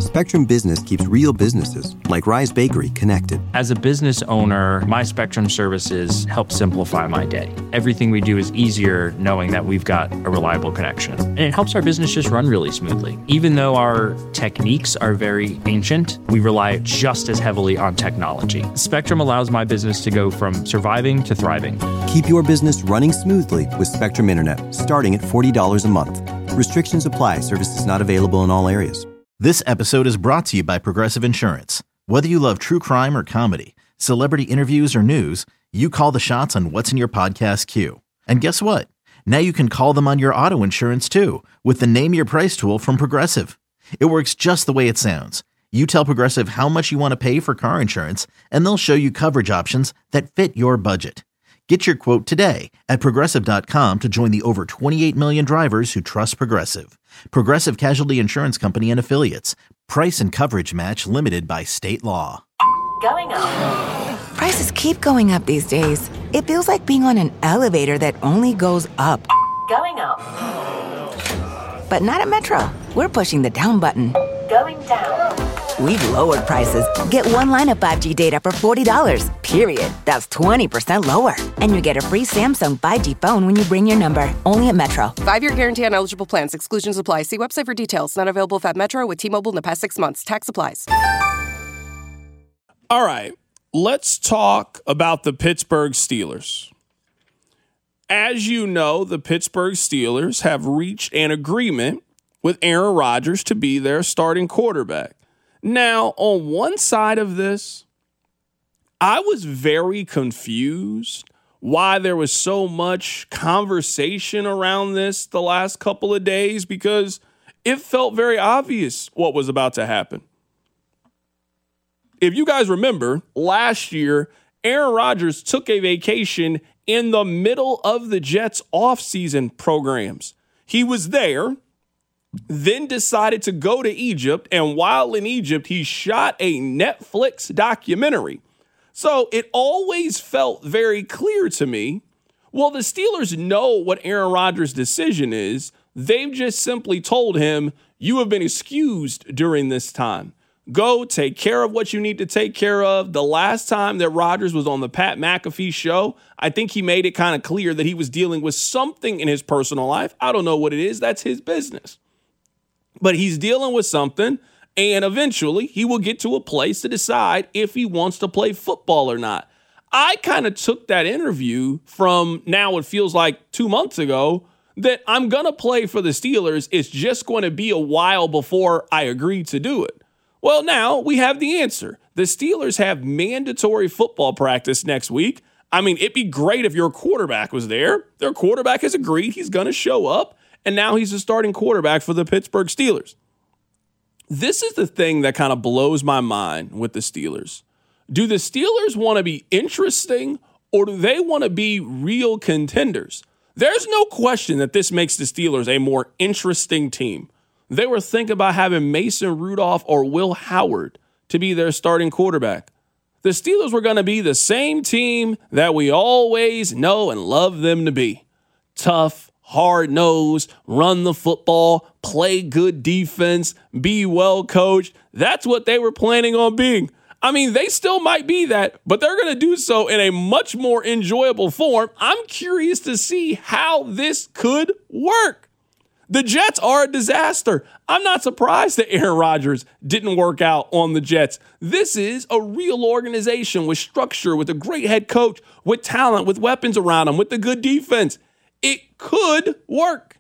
Spectrum Business keeps real businesses, like Rise Bakery, connected. As a business owner, my Spectrum services help simplify my day. Everything we do is easier knowing that we've got a reliable connection. And it helps our business just run really smoothly. Even though our techniques are very ancient, we rely just as heavily on technology. Spectrum allows my business to go from surviving to thriving. Keep your business running smoothly with Spectrum Internet, starting at $40 a month. Restrictions apply. Services not available in all areas. This episode is brought to you by Progressive Insurance. Whether you love true crime or comedy, celebrity interviews or news, you call the shots on what's in your podcast queue. And guess what? Now you can call them on your auto insurance too with the Name Your Price tool from Progressive. It works just the way it sounds. You tell Progressive how much you want to pay for car insurance, and they'll show you coverage options that fit your budget. Get your quote today at Progressive.com to join the over 28 million drivers who trust Progressive. Progressive Casualty Insurance Company and Affiliates. Price and coverage match limited by state law. Going up. Prices keep going up these days. It feels like being on an elevator that only goes up. Going up. But not at Metro. We're pushing the down button. Going down. We've lowered prices. Get one line of 5G data for $40, period. That's 20% lower. And you get a free Samsung 5G phone when you bring your number. Only at Metro. 5-year guarantee on eligible plans. Exclusions apply. See website for details. Not available at Metro with T-Mobile in the past 6 months. Tax applies. All right. Let's talk about the Pittsburgh Steelers. As you know, the Pittsburgh Steelers have reached an agreement with Aaron Rodgers to be their starting quarterback. Now, on one side of this, I was very confused why there was so much conversation around this the last couple of days because it felt very obvious what was about to happen. If you guys remember, last year, Aaron Rodgers took a vacation in the middle of the Jets' offseason programs. He was there, then decided to go to Egypt, and while in Egypt, he shot a Netflix documentary. So it always felt very clear to me, well, the Steelers know what Aaron Rodgers' decision is. They've just simply told him, you have been excused during this time. Go take care of what you need to take care of. The last time that Rodgers was on the Pat McAfee show, I think he made it kind of clear that he was dealing with something in his personal life. I don't know what it is. That's his business. But he's dealing with something, and eventually he will get to a place to decide if he wants to play football or not. I kind of took that interview from now it feels like 2 months ago that I'm going to play for the Steelers. It's just going to be a while before I agree to do it. Well, now we have the answer. The Steelers have mandatory football practice next week. I mean, it'd be great if your quarterback was there. Their quarterback has agreed he's going to show up. And now he's the starting quarterback for the Pittsburgh Steelers. This is the thing that kind of blows my mind with the Steelers. Do the Steelers want to be interesting or do they want to be real contenders? There's no question that this makes the Steelers a more interesting team. They were thinking about having Mason Rudolph or Will Howard to be their starting quarterback. The Steelers were going to be the same team that we always know and love them to be. Tough, hard-nosed, run the football, play good defense, be well coached. That's what they were planning on being. I mean, they still might be that, but they're going to do so in a much more enjoyable form. I'm curious to see how this could work. The Jets are a disaster. I'm not surprised that Aaron Rodgers didn't work out on the Jets. This is a real organization with structure, with a great head coach, with talent, with weapons around him, with a good defense. It could work.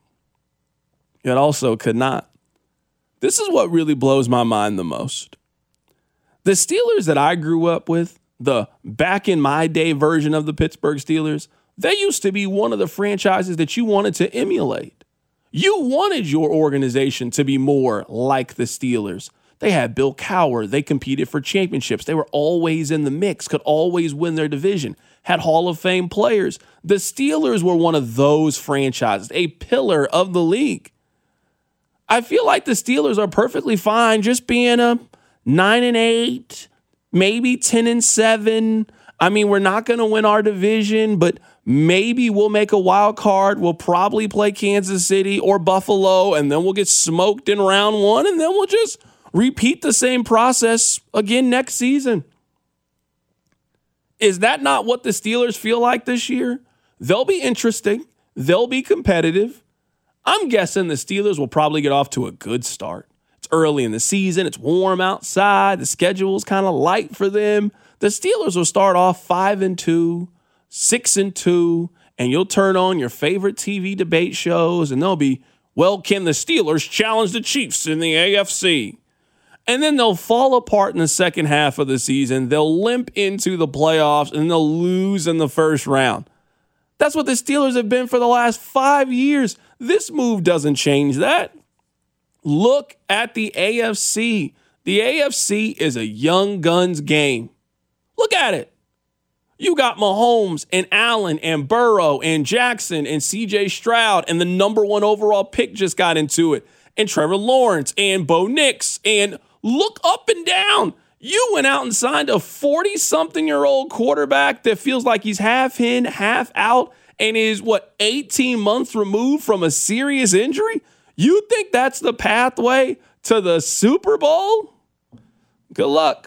It also could not. This is what really blows my mind the most. The Steelers that I grew up with, the back in my day version of the Pittsburgh Steelers, they used to be one of the franchises that you wanted to emulate. You wanted your organization to be more like the Steelers. They had Bill Cowher. They competed for championships. They were always in the mix, could always win their division, had Hall of Fame players. The Steelers were one of those franchises, a pillar of the league. I feel like the Steelers are perfectly fine just being a 9-8, maybe 10-7. I mean, we're not going to win our division, but maybe we'll make a wild card. We'll probably play Kansas City or Buffalo, and then we'll get smoked in round one, and then we'll just repeat the same process again next season. Is that not what the Steelers feel like this year? They'll be interesting. They'll be competitive. I'm guessing the Steelers will probably get off to a good start. It's early in the season. It's warm outside. The schedule's kind of light for them. The Steelers will start off 5-2, 6-2, and you'll turn on your favorite TV debate shows, and they'll be, well, can the Steelers challenge the Chiefs in the AFC? And then they'll fall apart in the second half of the season. They'll limp into the playoffs, and they'll lose in the first round. That's what the Steelers have been for the last 5 years. This move doesn't change that. Look at the AFC. The AFC is a young guns game. Look at it. You got Mahomes and Allen and Burrow and Jackson and CJ Stroud, and the number 1 overall pick just got into it, and Trevor Lawrence and Bo Nix, and look up and down. You went out and signed a 40-something-year-old quarterback that feels like he's half in, half out, and is, 18 months removed from a serious injury? You think that's the pathway to the Super Bowl? Good luck.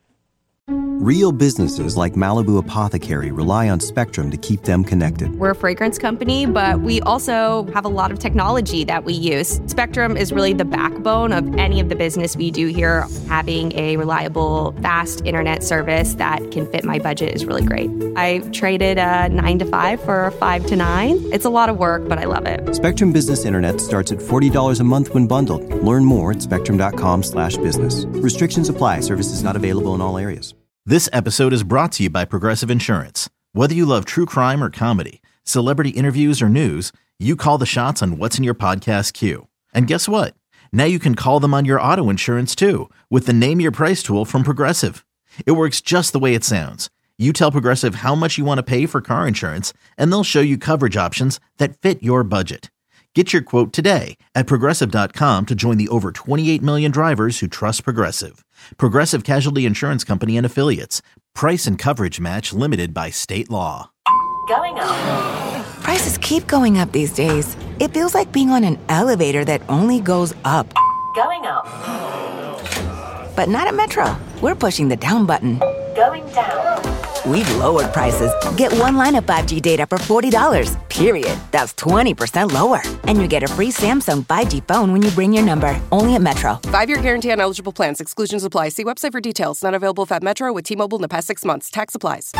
Real businesses like Malibu Apothecary rely on Spectrum to keep them connected. We're a fragrance company, but we also have a lot of technology that we use. Spectrum is really the backbone of any of the business we do here. Having a reliable, fast internet service that can fit my budget is really great. I traded a 9 to 5 for a 5 to 9. It's a lot of work, but I love it. Spectrum Business Internet starts at $40 a month when bundled. Learn more at spectrum.com/business. Restrictions apply. Services not available in all areas. This episode is brought to you by Progressive Insurance. Whether you love true crime or comedy, celebrity interviews or news, you call the shots on what's in your podcast queue. And guess what? Now you can call them on your auto insurance too with the Name Your Price tool from Progressive. It works just the way it sounds. You tell Progressive how much you want to pay for car insurance, and they'll show you coverage options that fit your budget. Get your quote today at Progressive.com to join the over 28 million drivers who trust Progressive. Progressive Casualty Insurance Company and Affiliates. Price and coverage match limited by state law. Going up. Prices keep going up these days. It feels like being on an elevator that only goes up. Going up. But not at Metro. We're pushing the down button. Going down. We've lowered prices. Get one line of 5G data for $40, period. That's 20% lower. And you get a free Samsung 5G phone when you bring your number. Only at Metro. 5-year guarantee on eligible plans. Exclusions apply. See website for details. Not available at Metro with T-Mobile in the past 6 months. Tax applies.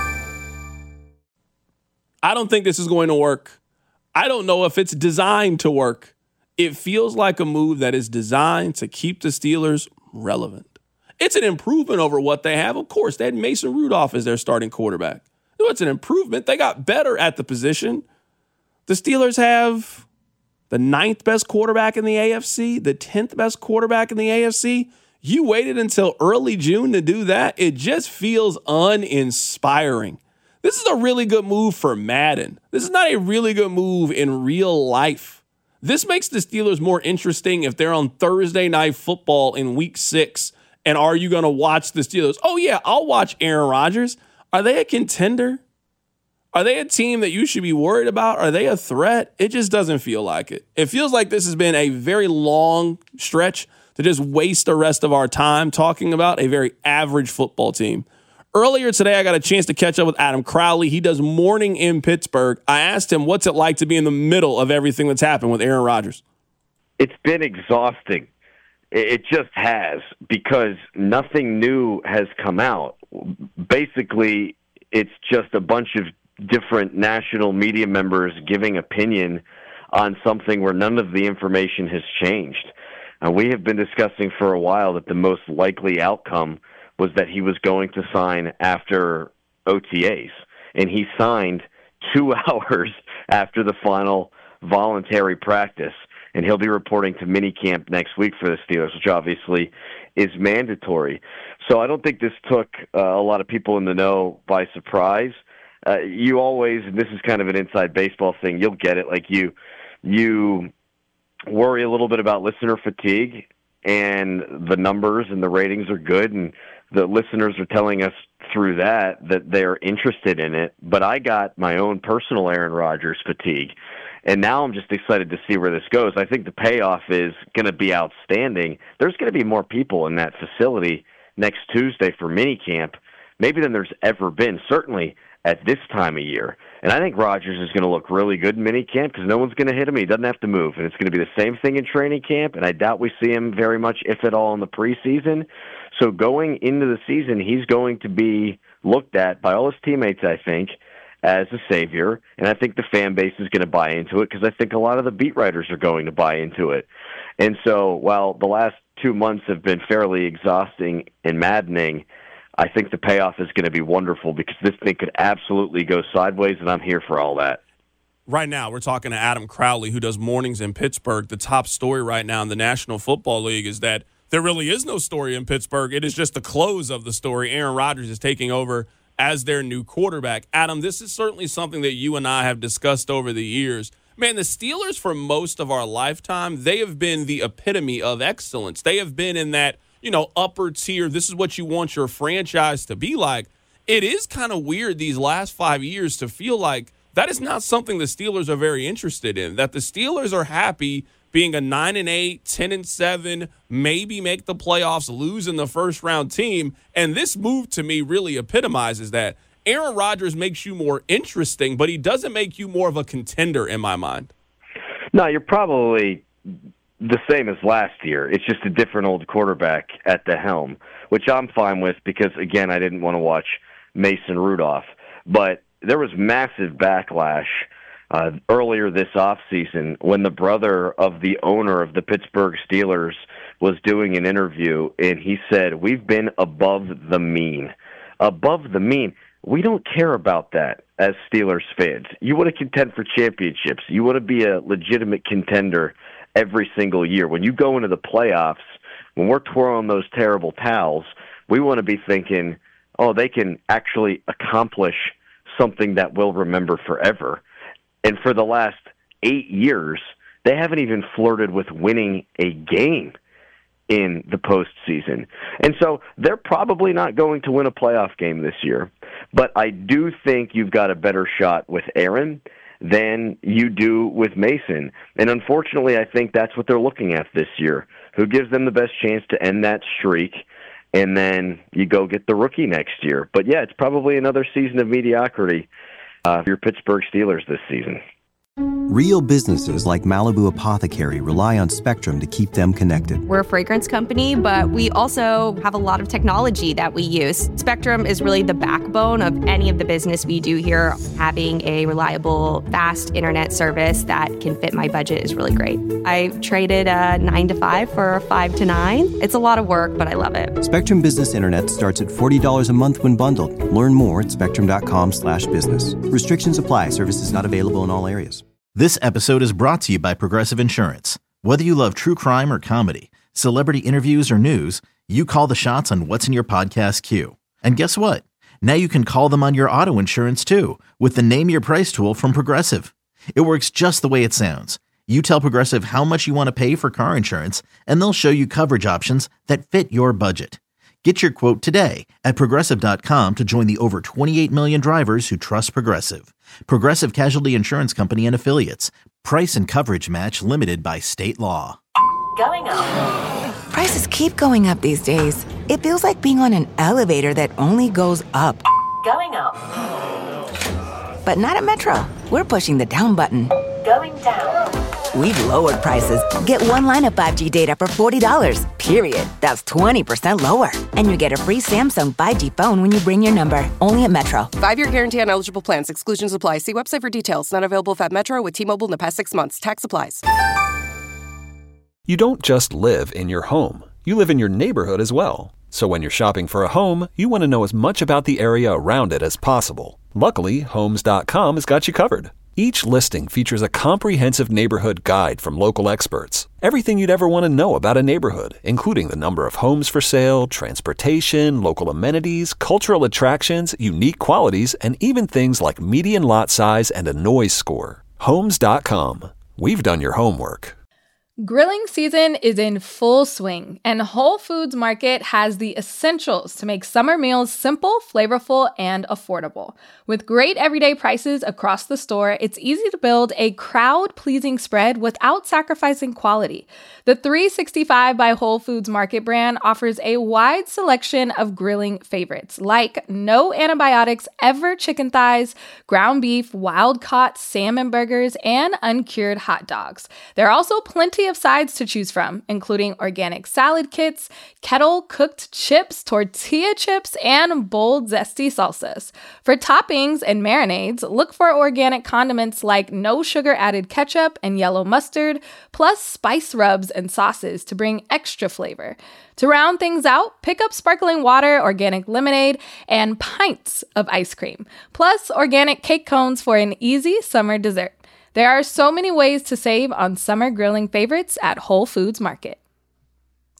I don't think this is going to work. I don't know if it's designed to work. It feels like a move that is designed to keep the Steelers relevant. It's an improvement over what they have. Of course, they had Mason Rudolph as their starting quarterback. No, it's an improvement. They got better at the position. The Steelers have the 9th best quarterback in the AFC, the 10th best quarterback in the AFC. You waited until early June to do that. It just feels uninspiring. This is a really good move for Madden. This is not a really good move in real life. This makes the Steelers more interesting if they're on Thursday Night Football in Week 6. And are you going to watch the Steelers? Oh, yeah, I'll watch Aaron Rodgers. Are they a contender? Are they a team that you should be worried about? Are they a threat? It just doesn't feel like it. It feels like this has been a very long stretch to just waste the rest of our time talking about a very average football team. Earlier today, I got a chance to catch up with Adam Crowley. He does morning in Pittsburgh. I asked him, what's it like to be in the middle of everything that's happened with Aaron Rodgers? It's been exhausting. It just has, because nothing new has come out. Basically, it's just a bunch of different national media members giving opinion on something where none of the information has changed. We have been discussing for a while that the most likely outcome was that he was going to sign after OTAs, and he signed 2 hours after the final voluntary practice. And he'll be reporting to minicamp next week for the Steelers, which obviously is mandatory. So I don't think this took a lot of people in the know by surprise. You always, and this is kind of an inside baseball thing, you'll get it, like you worry a little bit about listener fatigue, and the numbers and the ratings are good, and the listeners are telling us through that they're interested in it. But I got my own personal Aaron Rodgers fatigue. And now I'm just excited to see where this goes. I think the payoff is going to be outstanding. There's going to be more people in that facility next Tuesday for minicamp, maybe than there's ever been, certainly at this time of year. And I think Rodgers is going to look really good in minicamp because no one's going to hit him. He doesn't have to move. And it's going to be the same thing in training camp, and I doubt we see him very much, if at all, in the preseason. So going into the season, he's going to be looked at by all his teammates, I think, as a savior, and I think the fan base is going to buy into it because I think a lot of the beat writers are going to buy into it. And so while the last 2 months have been fairly exhausting and maddening, I think the payoff is going to be wonderful because this thing could absolutely go sideways, and I'm here for all that. Right now, we're talking to Adam Crowley, who does mornings in Pittsburgh. The top story right now in the National Football League is that there really is no story in Pittsburgh. It is just the close of the story. Aaron Rodgers is taking over as their new quarterback. Adam, this is certainly something that you and I have discussed over the years. Man, the Steelers, for most of our lifetime, they have been the epitome of excellence. They have been in that, upper tier. This is what you want your franchise to be like. It is kind of weird these last 5 years to feel like that is not something the Steelers are very interested in, that the Steelers are happy being a 9-8, 10-7, maybe make the playoffs, lose in the first-round team. And this move, to me, really epitomizes that. Aaron Rodgers makes you more interesting, but he doesn't make you more of a contender in my mind. No, you're probably the same as last year. It's just a different old quarterback at the helm, which I'm fine with because, again, I didn't want to watch Mason Rudolph. But there was massive backlash earlier this offseason when the brother of the owner of the Pittsburgh Steelers was doing an interview, and he said, "We've been above the mean." Above the mean. We don't care about that as Steelers fans. You want to contend for championships. You want to be a legitimate contender every single year. When you go into the playoffs, when we're twirling those terrible towels, we want to be thinking, oh, they can actually accomplish something that we'll remember forever. And for the last 8 years, they haven't even flirted with winning a game in the postseason. And so they're probably not going to win a playoff game this year. But I do think you've got a better shot with Aaron than you do with Mason. And unfortunately, I think that's what they're looking at this year. Who gives them the best chance to end that streak? And then you go get the rookie next year. But yeah, it's probably another season of mediocrity for your Pittsburgh Steelers this season. Real businesses like Malibu Apothecary rely on Spectrum to keep them connected. We're a fragrance company, but we also have a lot of technology that we use. Spectrum is really the backbone of any of the business we do here. Having a reliable, fast internet service that can fit my budget is really great. I traded a 9 to 5 for a 5 to 9. It's a lot of work, but I love it. Spectrum Business Internet starts at $40 a month when bundled. Learn more at spectrum.com/business. Restrictions apply. Services not available in all areas. This episode is brought to you by Progressive Insurance. Whether you love true crime or comedy, celebrity interviews or news, you call the shots on what's in your podcast queue. And guess what? Now you can call them on your auto insurance too with the Name Your Price tool from Progressive. It works just the way it sounds. You tell Progressive how much you want to pay for car insurance, and they'll show you coverage options that fit your budget. Get your quote today at Progressive.com to join the over 28 million drivers who trust Progressive. Progressive Casualty Insurance Company and Affiliates. Price and coverage match limited by state law. Going up. Prices keep going up these days. It feels like being on an elevator that only goes up. Going up. But not at Metro. We're pushing the down button. Going down. We've lowered prices. Get one line of 5G data for $40, period. That's 20% lower. And you get a free Samsung 5G phone when you bring your number. Only at Metro. 5-year guarantee on eligible plans. Exclusions apply. See website for details. Not available at Metro with T-Mobile in the past 6 months. Tax applies. You don't just live in your home. You live in your neighborhood as well. So when you're shopping for a home, you want to know as much about the area around it as possible. Luckily, Homes.com has got you covered. Each listing features a comprehensive neighborhood guide from local experts. Everything you'd ever want to know about a neighborhood, including the number of homes for sale, transportation, local amenities, cultural attractions, unique qualities, and even things like median lot size and a noise score. Homes.com. We've done your homework. Grilling season is in full swing, and Whole Foods Market has the essentials to make summer meals simple, flavorful, and affordable. With great everyday prices across the store, it's easy to build a crowd-pleasing spread without sacrificing quality. The 365 by Whole Foods Market brand offers a wide selection of grilling favorites, like no antibiotics ever chicken thighs, ground beef, wild-caught salmon burgers, and uncured hot dogs. There are also plenty of sides to choose from, including organic salad kits, kettle-cooked chips, tortilla chips, and bold, zesty salsas. For toppings and marinades, look for organic condiments like no sugar-added ketchup and yellow mustard, plus spice rubs and sauces to bring extra flavor. To round things out, pick up sparkling water, organic lemonade, and pints of ice cream, plus organic cake cones for an easy summer dessert. There are so many ways to save on summer grilling favorites at Whole Foods Market.